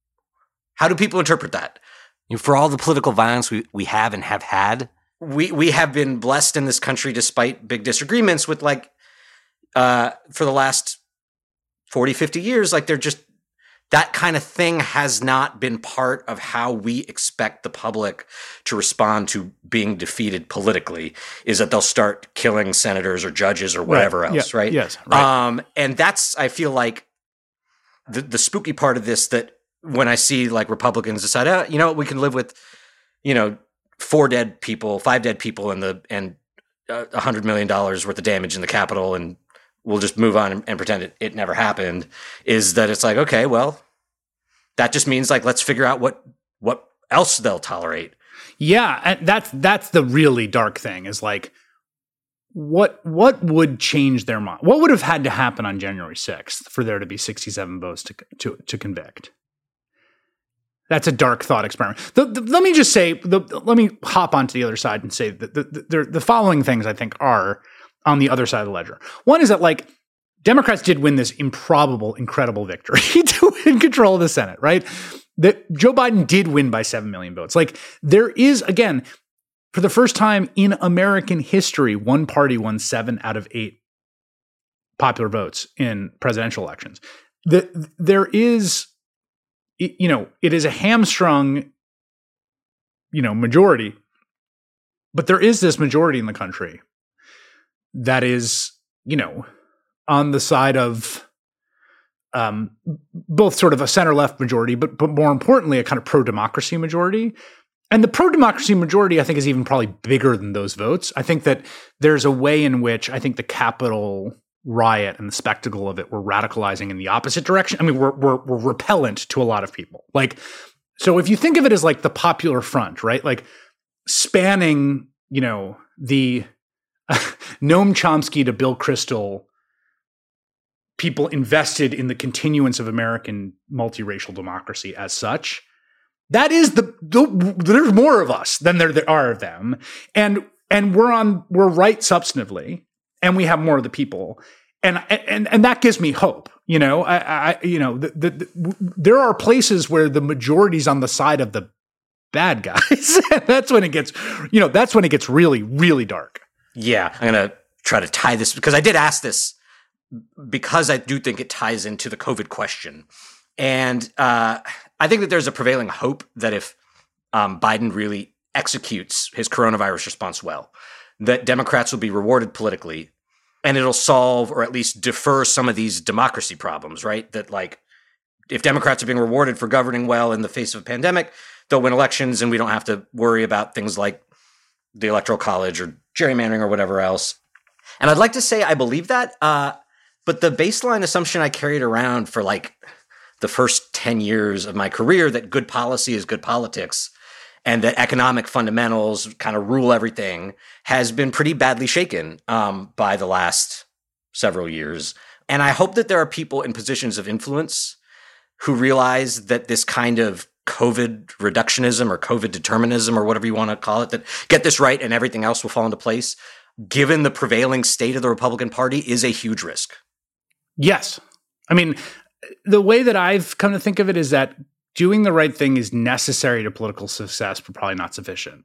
how do people interpret that? You know, for all the political violence we, we have and have had, we we have been blessed in this country, despite big disagreements, with like uh, for the last forty, fifty years, like they're just, that kind of thing has not been part of how we expect the public to respond to being defeated politically, is that they'll start killing senators or judges or whatever right. else, yeah. right? Yes. Right. Um, and that's, I feel like, the, the spooky part of this, that when I see like Republicans decide, oh, you know what, we can live with, you know, four dead people, five dead people, and the and a uh, hundred million dollars worth of damage in the Capitol, and we'll just move on and, and pretend it, it never happened, is that it's like, okay, well, that just means like, let's figure out what what else they'll tolerate. Yeah, and that's that's the really dark thing, is like, what what would change their mind? What would have had to happen on January sixth for there to be sixty-seven votes to to, to convict? That's a dark thought experiment. The, the, let me just say, the, the, let me hop onto the other side and say that the, the, the following things I think are on the other side of the ledger. One is that, like, Democrats did win this improbable, incredible victory to win control of the Senate, right? That Joe Biden did win by seven million votes. Like, there is, again, for the first time in American history, one party won seven out of eight popular votes in presidential elections. The, there is, you know, it is a hamstrung, you know, majority, but there is this majority in the country that is, you know, on the side of um, both sort of a center-left majority, but but more importantly, a kind of pro-democracy majority. And the pro-democracy majority, I think, is even probably bigger than those votes. I think that there's a way in which I think the Capitol riot and the spectacle of it were radicalizing in the opposite direction. I mean, we're, we're, we're repellent to a lot of people. Like, so if you think of it as like the Popular Front, right? Like spanning, you know, the uh, Noam Chomsky to Bill Kristol, people invested in the continuance of American multiracial democracy as such. That is the, the there's more of us than there, there are of them. And, and we're on, we're right substantively, and we have more of the people. And, and, and that gives me hope. You know, I, I you know, the, the, the, there are places where the majority's on the side of the bad guys. That's when it gets, you know, that's when it gets really, really dark. Yeah. I'm going to try to tie this, because I did ask this, because I do think it ties into the COVID question And uh, I think that there's a prevailing hope that if um, Biden really executes his coronavirus response well, that Democrats will be rewarded politically, and it'll solve or at least defer some of these democracy problems, right? That like, if Democrats are being rewarded for governing well in the face of a pandemic, they'll win elections and we don't have to worry about things like the Electoral College or gerrymandering or whatever else. And I'd like to say I believe that, uh, but the baseline assumption I carried around for like the first ten years of my career that good policy is good politics and that economic fundamentals kind of rule everything has been pretty badly shaken um, by the last several years. And I hope that there are people in positions of influence who realize that this kind of COVID reductionism or COVID determinism or whatever you want to call it, that get this right and everything else will fall into place, given the prevailing state of the Republican Party, is a huge risk. Yes. I mean, the way that I've come to think of it is that doing the right thing is necessary to political success, but probably not sufficient.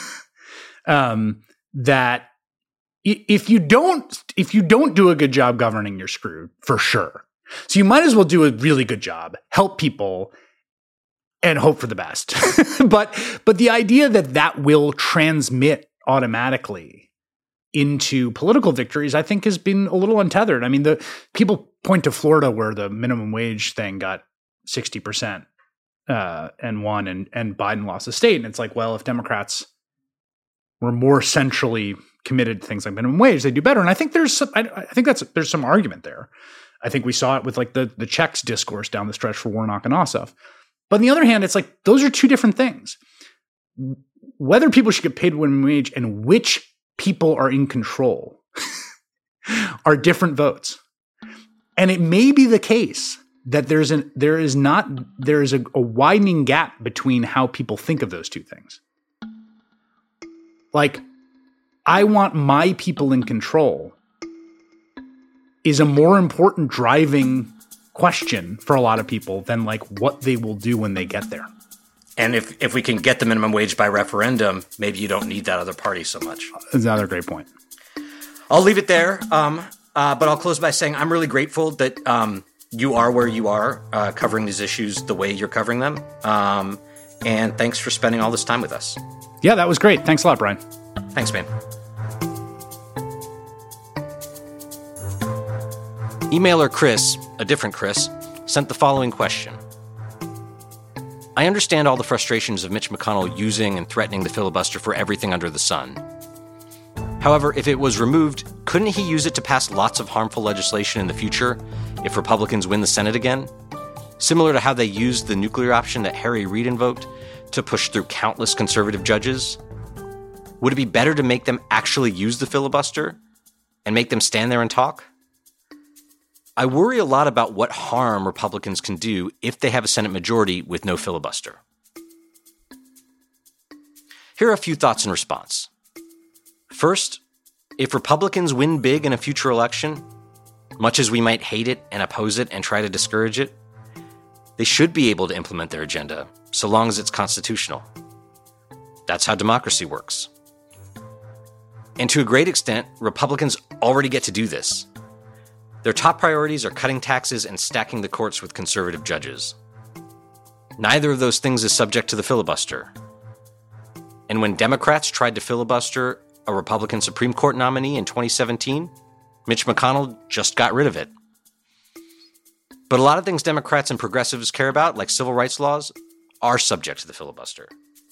um, that if you don't, if you don't do a good job governing, you're screwed for sure. So you might as well do a really good job, help people, and hope for the best. but but the idea that that will transmit automatically into political victories, I think, has been a little untethered. I mean, the people point to Florida where the minimum wage thing got sixty percent uh, and won, and and Biden lost the state. And it's like, well, if Democrats were more centrally committed to things like minimum wage, they do better. And I think there's some, I, I think that's there's some argument there. I think we saw it with like the the checks discourse down the stretch for Warnock and Ossoff. But on the other hand, it's like those are two different things. Whether people should get paid minimum wage and which people are in control are different votes. And it may be the case that there's an there is not there is a, a widening gap between how people think of those two things. Like, I want my people in control is a more important driving question for a lot of people than like what they will do when they get there. And if, if we can get the minimum wage by referendum, maybe you don't need that other party so much. That's another great point. I'll leave it there, um, uh, but I'll close by saying I'm really grateful that um, you are where you are, uh, covering these issues the way you're covering them. Um, and thanks for spending all this time with us. Yeah, that was great. Thanks a lot, Brian. Thanks, man. Emailer Chris, a different Chris, sent the following question. I understand all the frustrations of Mitch McConnell using and threatening the filibuster for everything under the sun. However, if it was removed, couldn't he use it to pass lots of harmful legislation in the future if Republicans win the Senate again? Similar to how they used the nuclear option that Harry Reid invoked to push through countless conservative judges? Would it be better to make them actually use the filibuster and make them stand there and talk? I worry a lot about what harm Republicans can do if they have a Senate majority with no filibuster. Here are a few thoughts in response. First, if Republicans win big in a future election, much as we might hate it and oppose it and try to discourage it, they should be able to implement their agenda, so long as it's constitutional. That's how democracy works. And to a great extent, Republicans already get to do this. Their top priorities are cutting taxes and stacking the courts with conservative judges. Neither of those things is subject to the filibuster. And when Democrats tried to filibuster a Republican Supreme Court nominee in twenty seventeen, Mitch McConnell just got rid of it. But a lot of things Democrats and progressives care about, like civil rights laws, are subject to the filibuster.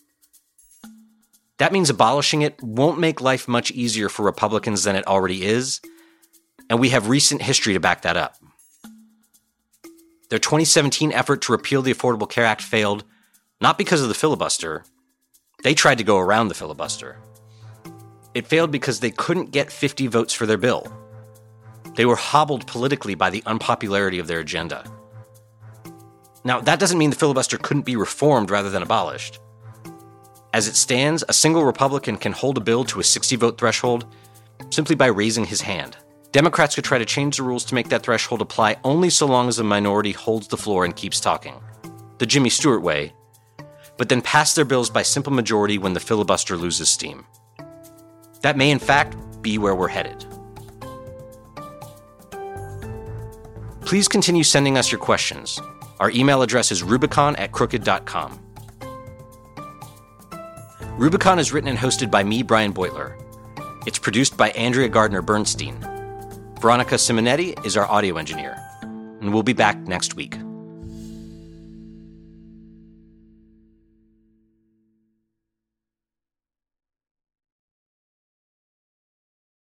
That means abolishing it won't make life much easier for Republicans than it already is, and we have recent history to back that up. Their twenty seventeen effort to repeal the Affordable Care Act failed, not because of the filibuster. They tried to go around the filibuster. It failed because they couldn't get fifty votes for their bill. They were hobbled politically by the unpopularity of their agenda. Now, that doesn't mean the filibuster couldn't be reformed rather than abolished. As it stands, a single Republican can hold a bill to a sixty-vote threshold simply by raising his hand. Democrats could try to change the rules to make that threshold apply only so long as the minority holds the floor and keeps talking, the Jimmy Stewart way, but then pass their bills by simple majority when the filibuster loses steam. That may, in fact, be where we're headed. Please continue sending us your questions. Our email address is rubicon at crooked dot com. Rubicon is written and hosted by me, Brian Beutler. It's produced by Andrea Gardner-Bernstein. Veronica Simonetti is our audio engineer. And we'll be back next week.